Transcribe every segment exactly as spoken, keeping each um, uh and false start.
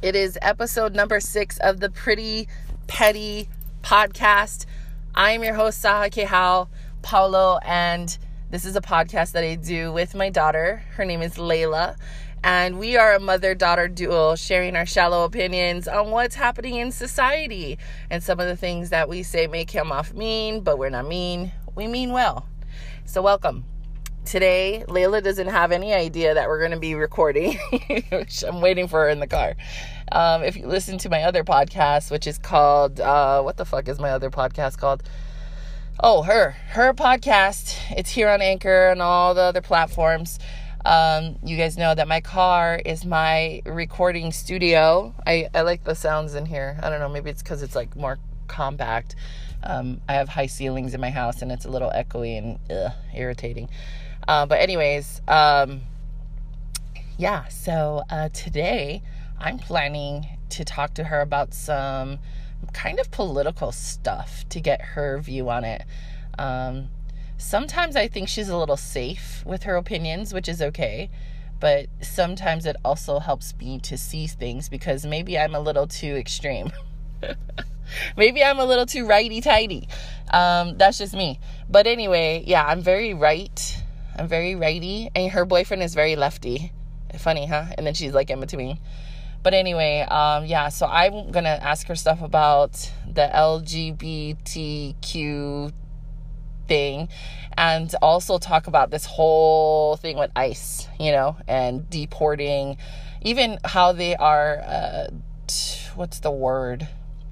It is episode number six of the Pretty Petty podcast. I am your host, Saha Kehal Paulo, and this is a podcast that I do with my daughter. Her name is Layla, and we are a mother-daughter duo sharing our shallow opinions on what's happening in society. And some of the things that we say may come off mean, but we're not mean. We mean well. So welcome. Today, Layla doesn't have any idea that we're going to be recording. I'm waiting for her in the car. Um, if you listen to my other podcast, which is called, uh, what the fuck is my other podcast called? Oh, her, her podcast. It's here on Anchor and all the other platforms. Um, you guys know that my car is my recording studio. I, I like the sounds in here. I don't know, maybe it's because it's like more compact. Um, I have high ceilings in my house and it's a little echoey and ugh, irritating. Uh, but anyways, um, yeah, so uh, today I'm planning to talk to her about some kind of political stuff to get her view on it. Um, sometimes I think she's a little safe with her opinions, which is okay. But sometimes it also helps me to see things because maybe I'm a little too extreme. Maybe I'm a little too righty-tighty. Um, that's just me. But anyway, yeah, I'm very right. I'm very righty. And her boyfriend is very lefty. Funny, huh? And then she's like in between. But anyway, um, yeah, so I'm going to ask her stuff about the L G B T Q thing. And also talk about this whole thing with ICE, you know, and deporting. Even how they are, uh, what's the word?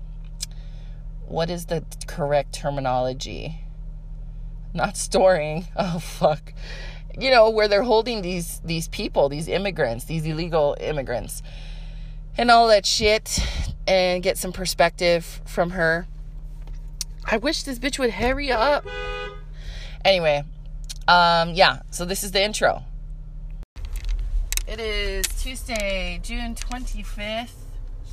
What is the correct terminology? Not storing. Oh, fuck. You know, where they're holding these these people, these immigrants, these illegal immigrants, and all that shit, and get some perspective from her. I wish this bitch would hurry up. Anyway, um, yeah, so this is the intro. It is Tuesday, June twenty-fifth,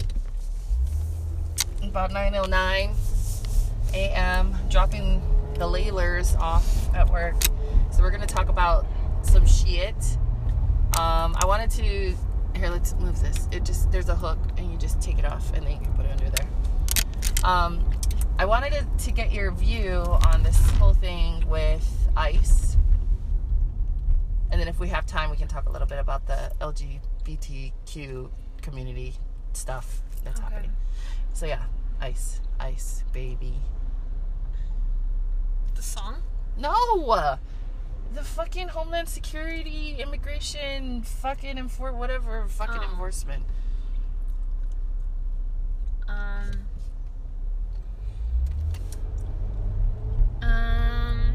about nine oh nine a.m., dropping the Laylers off at work. So we're going to talk about some shit. Um, I wanted to... Here, let's move this. It just... There's a hook, and you just take it off, and then you can put it under there. Um, I wanted to, to get your view on this whole thing with ICE. And then if we have time, we can talk a little bit about the L G B T Q community stuff that's okay. happening. So yeah, ICE. ICE, baby. The song? No! The fucking Homeland Security, immigration, fucking enfor- whatever, fucking oh. enforcement. Um. Um.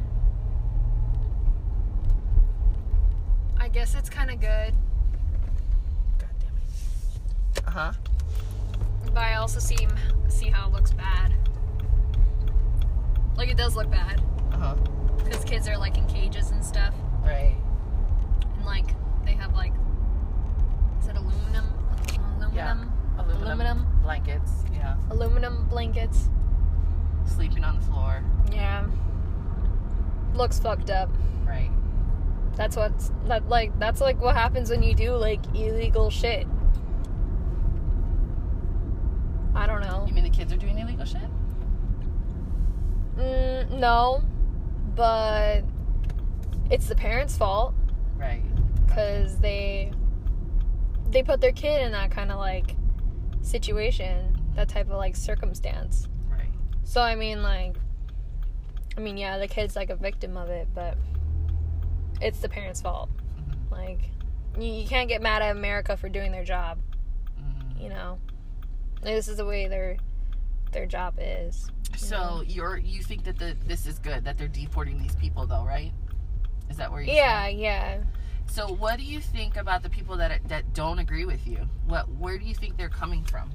I guess it's kind of good. God damn it. Uh huh. But I also see see how it looks bad. Like, it does look bad. Uh huh. Because kids are, like, in cages and stuff. Right. And, like, they have, like, is it aluminum? Aluminum? Yeah. Aluminum, aluminum blankets. Yeah. Aluminum blankets. Sleeping on the floor. Yeah. Looks fucked up. Right. That's what's, that, like, that's, like, what happens when you do, like, illegal shit. I don't know. You mean the kids are doing illegal shit? Mm, no. But it's the parents' fault. Right. Because they they put their kid in that kind of, like, situation. That type of, like, circumstance. Right. So, I mean, like, I mean, yeah, the kid's, like, a victim of it, but it's the parents' fault. Mm-hmm. Like, you, you can't get mad at America for doing their job. Mm-hmm. You know? This is the way their their job is. You so know? you're you think that the this is good that they're deporting these people though, right? Is that where you? Yeah, saying? yeah. So what do you think about the people that that don't agree with you? What where do you think they're coming from?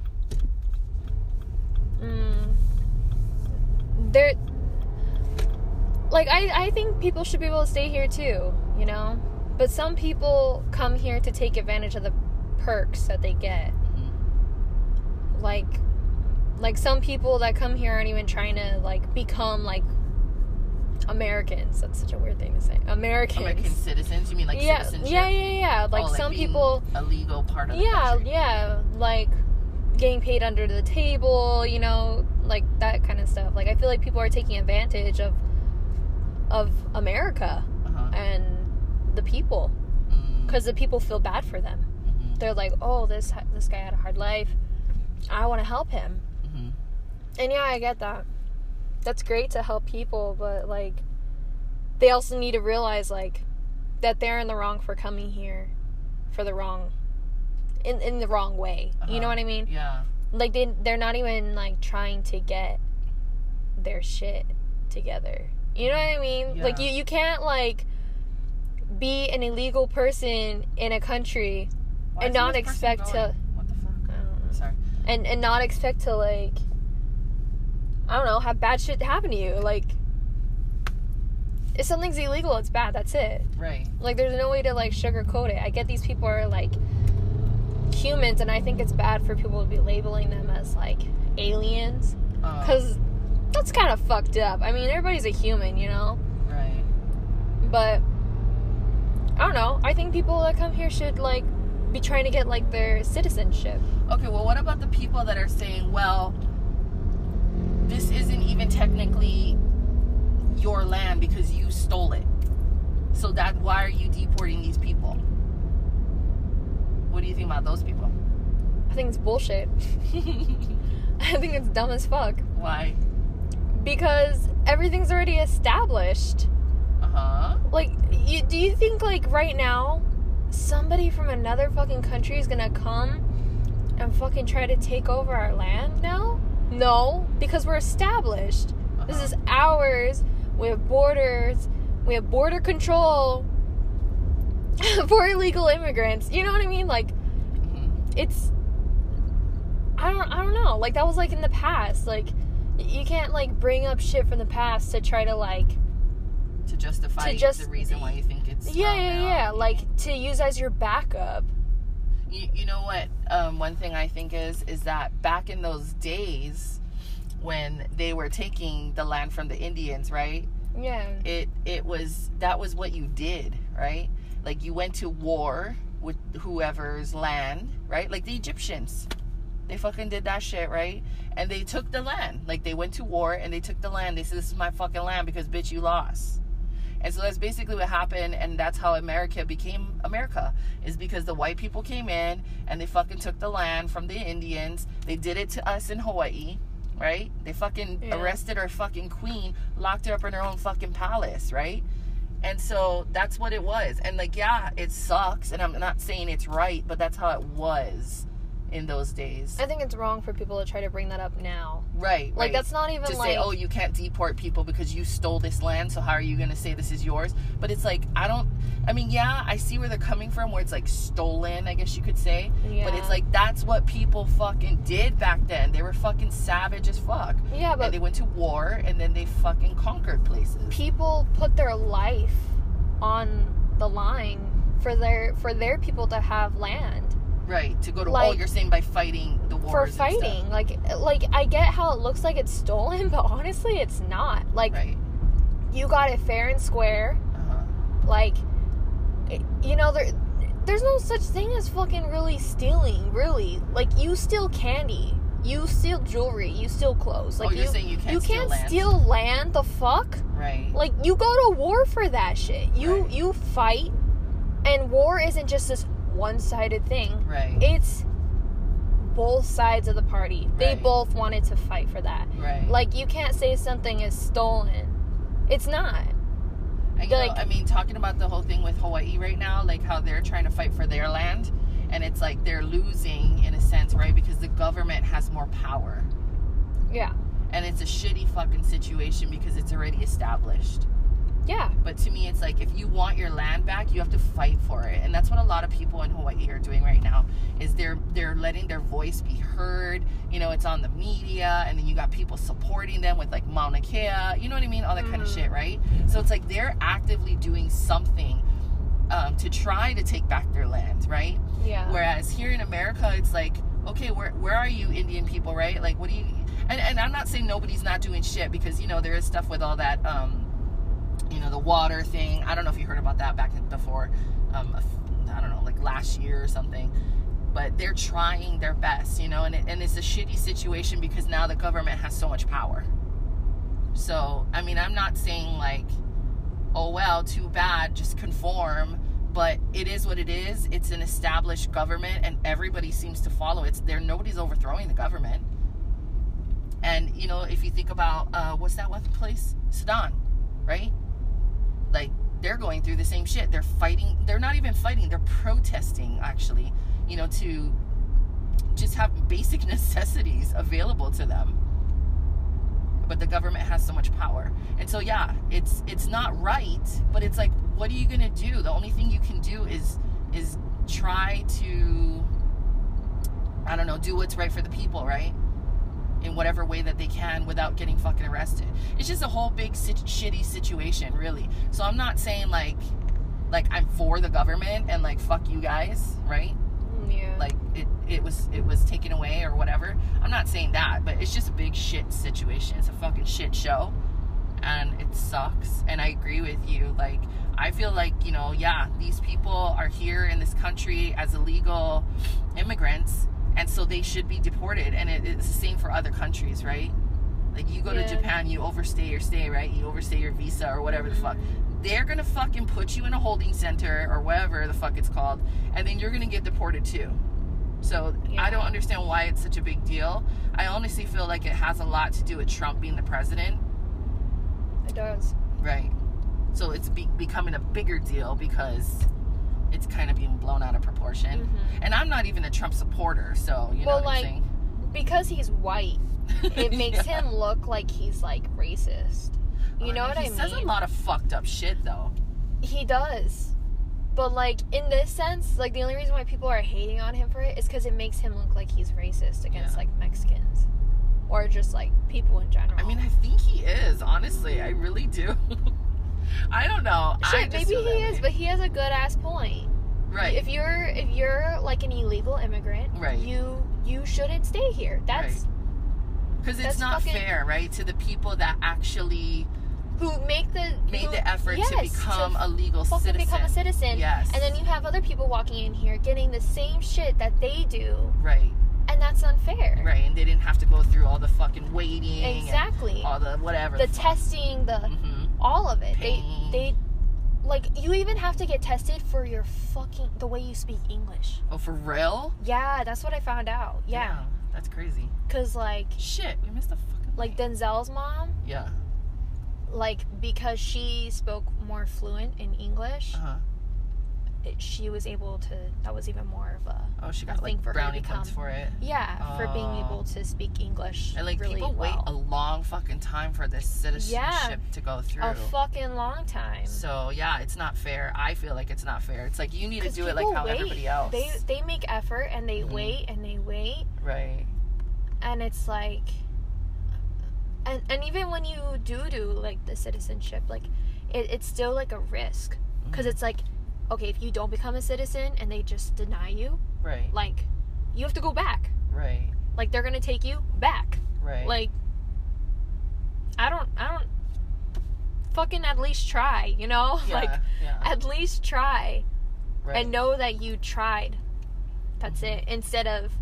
Mm. They're like I I think people should be able to stay here too, you know. But some people come here to take advantage of the perks that they get. Like, like some people that come here aren't even trying to, like, become, like, Americans. That's such a weird thing to say. Americans. American citizens? You mean like yeah, citizenship? Yeah, yeah, yeah. Like, oh, like some people... a legal part of the yeah, country. Yeah, yeah. Like, getting paid under the table, you know, like that kind of stuff. Like, I feel like people are taking advantage of of America uh-huh. and the people, because mm-hmm. the people feel bad for them. Mm-hmm. They're like, oh, this this guy had a hard life. I want to help him. Mm-hmm. And yeah, I get that. That's great to help people, but like, they also need to realize like that they're in the wrong for coming here for the wrong in in the wrong way. Uh-huh. You know what I mean? Yeah. Like, they they're not even like trying to get their shit together. You know what I mean? Yeah. Like, you you can't like be an illegal person in a country Why and not expect to what the fuck? I don't know. Sorry. And and not expect to like I don't know, have bad shit happen to you. Like, if something's illegal, it's bad. That's it. Right. Like, there's no way to like sugarcoat it. I get these people are like humans, and I think it's bad for people to be labeling them as like aliens, because uh, that's kind of fucked up. I mean, everybody's a human, you know. Right. But I don't know. I think people that come here should like be trying to get like their citizenship. Okay. Well, what about the people that are saying, well, this isn't even technically your land because you stole it. So that why are you deporting these people? What do you think about those people? I think it's bullshit. I think it's dumb as fuck. Why? Because everything's already established. Uh-huh. Like, you, do you think, like, right now, somebody from another fucking country is gonna come and fucking try to take over our land now? No, because we're established. Uh-huh. This is ours. We have borders. We have border control for illegal immigrants. You know what I mean? Like, mm-hmm. it's... I don't, I don't know. Like, that was, like, in the past. Like, you can't, like, bring up shit from the past to try to, like... To justify to just, the reason why you think it's... Yeah, yeah, yeah. Like, to use as your backup. You, you know what? Um, one thing I think is, is that back in those days when they were taking the land from the Indians, right? Yeah. It, it was... That was what you did, right? Like, you went to war with whoever's land, right? Like the Egyptians. They fucking did that shit, right? And they took the land. Like, they went to war and they took the land. They said, this is my fucking land because, bitch, you lost. And so that's basically what happened, and that's how America became America, is because the white people came in and they fucking took the land from the Indians. They did it to us in Hawaii, right? They fucking yeah. arrested our fucking queen, locked her up in her own fucking palace, right? And so that's what it was. And, like, yeah, it sucks, and I'm not saying it's right, but that's how it was in those days. I think it's wrong for people to try to bring that up now. Right, Like, right. that's not even, to like... say, oh, you can't deport people because you stole this land, so how are you going to say this is yours? But it's like, I don't... I mean, yeah, I see where they're coming from, where it's, like, stolen, I guess you could say. Yeah. But it's like, that's what people fucking did back then. They were fucking savage as fuck. Yeah, but... And they went to war, and then they fucking conquered places. People put their life on the line for their for their people to have land. Right, to go to, like, oh, you're saying by fighting the wars. For and fighting. stuff. Like, like, I get how it looks like it's stolen, but honestly, it's not. Like, right. You got it fair and square. Uh-huh. Like, it, you know, there, there's no such thing as fucking really stealing, really. Like, you steal candy. You steal jewelry. You steal clothes. Like, oh, you're you, saying you can't you steal can't land. steal land, the fuck? Right. Like, you go to war for that shit. You, right. you fight, and war isn't just this one-sided thing. Right. It's both sides of the party. They right. both wanted to fight for that. Right. Like, you can't say something is stolen. It's not. And, you like, know, I mean, talking about the whole thing with Hawaii right now, like how they're trying to fight for their land, and it's like they're losing in a sense, right? Because the government has more power. Yeah. And it's a shitty fucking situation because it's already established. Yeah. But to me, it's like, if you want your land back, you have to fight for it. And that's what a lot of people in Hawaii are doing right now, is they're they're letting their voice be heard. You know, it's on the media, and then you got people supporting them with, like, Mauna Kea, you know what I mean? All that mm. kind of shit, right? So it's like they're actively doing something um, to try to take back their land, right? Yeah. Whereas here in America, it's like, okay, where where are you, Indian people, right? Like, what do you... And, and I'm not saying nobody's not doing shit, because, you know, there is stuff with all that... Um, you know, the water thing. I don't know if you heard about that back before. Um, I don't know, like last year or something. but they're trying their best, you know, and, it, and it's a shitty situation because now the government has so much power. So, I mean, I'm not saying like, oh, well, too bad, just conform, but it is what it is. It's an established government and everybody seems to follow. It's there. Nobody's overthrowing the government. And, you know, if you think about, uh, what's that one place? Sudan, right? Like, they're going through the same shit. They're fighting. They're not even fighting. They're protesting, actually, you know, to just have basic necessities available to them. But the government has so much power. And so, yeah, it's it's not right, but it's like, what are you going to do? The only thing you can do is is try to, I don't know, do what's right for the people, right? In whatever way that they can without getting fucking arrested. It's just a whole big sit- shitty situation, really. So I'm not saying like like I'm for the government and like fuck you guys, right? Yeah. Like it it was it was taken away or whatever. I'm not saying that, but it's just a big shit situation. It's a fucking shit show and it sucks. And I agree with you. Like, I feel like, you know, yeah, these people are here in this country as illegal immigrants, and so they should be deported. And it, it's the same for other countries, right? Like, you go Yeah. to Japan, you overstay your stay, right? You overstay your visa or whatever Mm-hmm. the fuck. They're gonna fucking put you in a holding center or whatever the fuck it's called, and then you're gonna get deported too. So Yeah. I don't understand why it's such a big deal. I honestly feel like it has a lot to do with Trump being the president. It does. Right. So it's be- becoming a bigger deal because it's kind of being blown out of proportion. Mhm. And I'm not even a Trump supporter, so you know Well, what like, I'm saying? Because he's white, it makes Yeah. him look like he's like racist. You know Uh, what I he mean? says a lot of fucked up shit, though. He does. But like in this sense, like the only reason why people are hating on him for it is because it makes him look like he's racist against Yeah. like Mexicans or just like people in general. I mean, I think he is, honestly. I really do. I don't know. I Shit, just maybe feel that he is, way. but he has a good ass point. Right. If you're if you're like an illegal immigrant, Right. you you shouldn't stay here. That's Because it's that's not fucking- fair, right? To the people that actually who make the made who, the effort yes, to become to a legal fucking citizen. become a citizen. Yes. And then you have other people walking in here getting the same shit that they do, Right. and that's unfair. Right. And they didn't have to go through all the fucking waiting. Exactly. And all the whatever. The fuck. testing, the Mhm. all of it. Pain. They they like you even have to get tested for your fucking the way you speak English. Oh, for real? Yeah, that's what I found out. Yeah. Damn, that's crazy. Cuz like Shit, we missed the fucking like thing. Denzel's mom, Yeah. like because she spoke more fluent in English, Uh-huh. it, she was able to that was even more of a Oh, she a got thing like for her to brownie become- points for it. yeah, for being Oh. able to speak English And like really people wait well. a long fucking time for this citizenship to go through. A fucking long time. So yeah, it's not fair. I feel like it's not fair. It's like you need to 'Cause do it like people how wait. everybody else. They they make effort and they Mhm. wait and they wait Right. and it's like and and even when you do do like the citizenship, like it, it's still like a risk because Mhm. it's like, okay, if you don't become a citizen and they just deny you, Right. like you have to go back. Right. Like they're gonna take you back. Right. Like I don't I don't fucking at least try, you know? yeah, Like yeah. at least try Right. and know that you tried. That's Mhm. it. Instead of,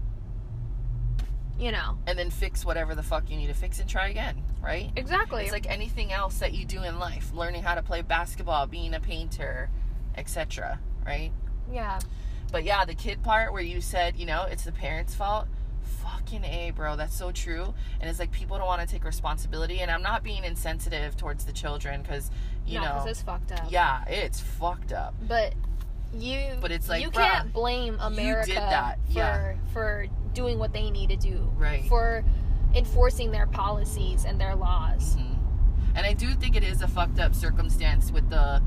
you know. and then fix whatever the fuck you need to fix and try again, right? Exactly. It's like anything else that you do in life, learning how to play basketball, being a painter, et cetera, right? yeah. But yeah, the kid part where you said, you know, it's the parents' fault. Fucking A, bro. That's so true. And it's like people don't want to take responsibility. And I'm not being insensitive towards the children because, you no, know, because it's fucked up. yeah, it's fucked up. But you But it's like, you bruh, can't blame America did that. for Yeah. for doing what they need to do. Right. For enforcing their policies and their laws. Mhm. And I do think it is a fucked up circumstance with the,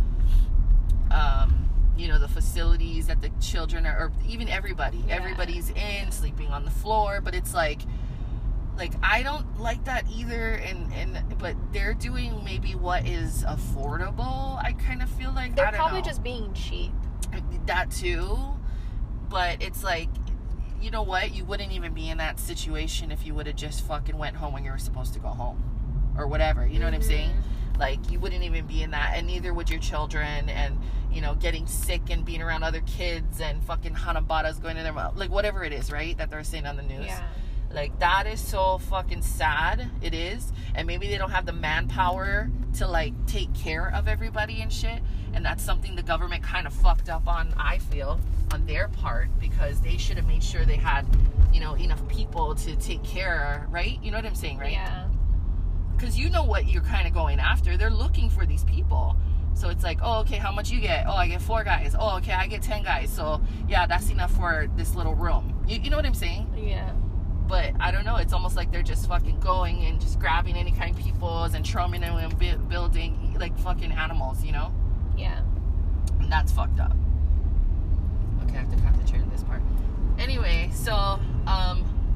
um, you know, the facilities that the children are, or even everybody. Yeah. Everybody's in, sleeping on the floor, but it's like, like, I don't like that either, and, and but they're doing maybe what is affordable, I kind of feel like. They're I don't probably know. just being cheap. That too, but it's like, you know what, you wouldn't even be in that situation if you would have just fucking went home when you were supposed to go home or whatever, you know what I'm saying? Mhm. Like, you wouldn't even be in that, and neither would your children, and, you know, getting sick and being around other kids and fucking hanabaras going in their mouth. Like, whatever it is, right, that they're saying on the news. Yeah. Like, that is so fucking sad. It is. And maybe they don't have the manpower to, like, take care of everybody and shit. And that's something the government kind of fucked up on, I feel, on their part. Because they should have made sure they had, you know, enough people to take care, right? You know what I'm saying, right? Yeah. Because you know what you're kind of going after. They're looking for these people. So it's like, oh, okay, how much you get? Oh, I get four guys. Oh, okay, I get ten guys. So, yeah, that's enough for this little room. You, you know what I'm saying? Yeah. But I don't know. It's almost like they're just fucking going and just grabbing any kind of peoples and throwing them and bu- building like fucking animals, you know? Yeah. And that's fucked up. Okay, I have to concentrate on this part. Anyway, so, um,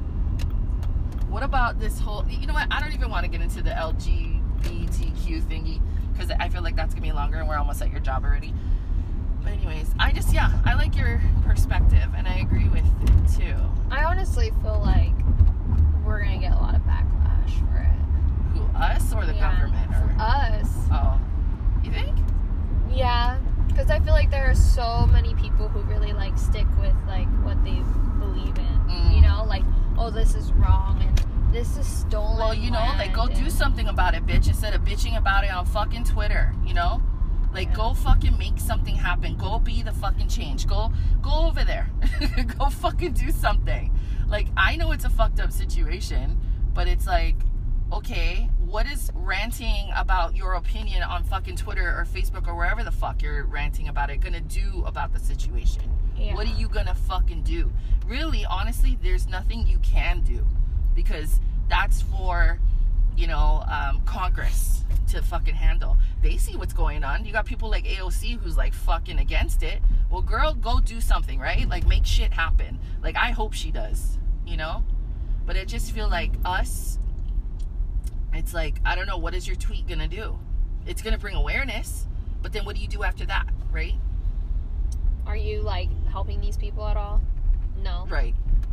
what about this whole, you know what? I don't even want to get into the L G B T Q thingy because I feel like that's going to be longer and we're almost at your job already. But anyways, I just, yeah, I like your perspective and I agree with it too. I honestly feel like we're going to get a lot of backlash for it. Who, us or the Yeah, government? Or? From us. Oh, you think? Yeah, because I feel like there are so many people who really, like, stick with, like, what they believe in. Mm. You know, like, oh, this is wrong and this is stolen. Well, you know, like, go land do and- something about it, bitch, instead of bitching about it on fucking Twitter, you know? Like, Yeah. go fucking make something happen. Go be the fucking change. Go, go over there. Go fucking do something. Like, I know it's a fucked up situation, but it's like, okay, what is ranting about your opinion on fucking Twitter or Facebook or wherever the fuck you're ranting about it gonna do about the situation? Yeah. What are you gonna fucking do? Really, honestly, there's nothing you can do because that's for, you know, um, Congress to fucking handle. They see what's going on. You got people like A O C who's like fucking against it. Well, girl, go do something, right? Like, make shit happen. Like, I hope she does, you know? But I just feel like us, it's like, I don't know, what is your tweet gonna do? It's gonna bring awareness, but then what do you do after that, right? Are you, like, helping these people at all? No. Right.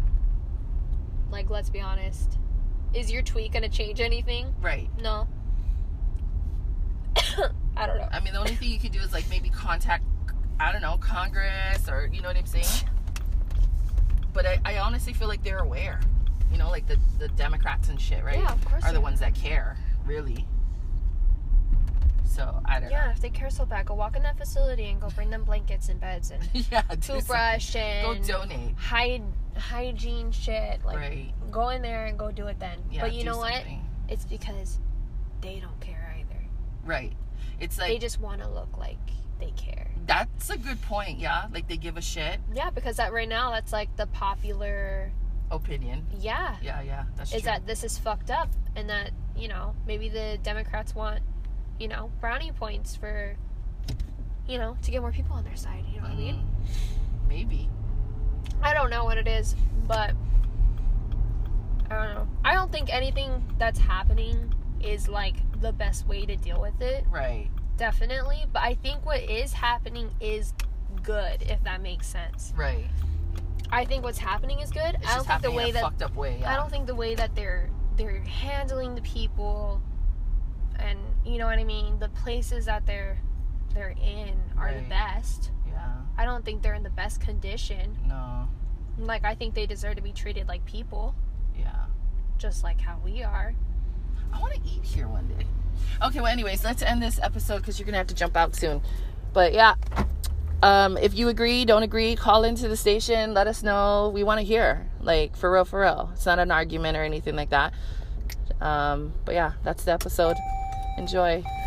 Like, let's be honest. Is your tweet going to change anything? Right. No. I don't know. I mean, the only thing you can do is, like, maybe contact, I don't know, Congress or, you know what I'm saying? But I, I honestly feel like they're aware. You know, like the, the Democrats and shit, right? Yeah, of course Are the they ones are. that care, really. So, I don't Yeah, know. if they care so bad, go walk in that facility and go bring them blankets and beds and Yeah, do toothbrush something. and Go donate. hy- hygiene shit. Like, Right. go in there and go do it then. Yeah, but you do know something. what? It's because they don't care either. Right. It's like, They just want to look like they care. that's a good point, yeah? Like, they give a shit Yeah, because that right now, that's like the popular, opinion. yeah, Yeah, yeah, that's is true. that this is fucked up and that, you know, maybe the Democrats want, you know, brownie points for, you know, to get more people on their side. You know what I mean? Mm, maybe. I don't know what it is, but I don't know. I don't think anything that's happening is like the best way to deal with it. Right. Definitely. But I think what is happening is good, if that makes sense. Right. I think what's happening is good. It's I don't just think the happening way in a that fucked up way, yeah. I don't think the way that they're they're handling the people and you know what I mean, the places that they're they're in are Right. the best. Yeah. I don't think they're in the best condition. No. Like, I think they deserve to be treated like people, Yeah. just like how we are. I want to eat here one day. Okay, well, anyways, let's end this episode because you're going to have to jump out soon. But, yeah. Um, if you agree, don't agree, call into the station. Let us know. We want to hear. Like, for real, for real. It's not an argument or anything like that. Um, but, yeah, that's the episode. Enjoy.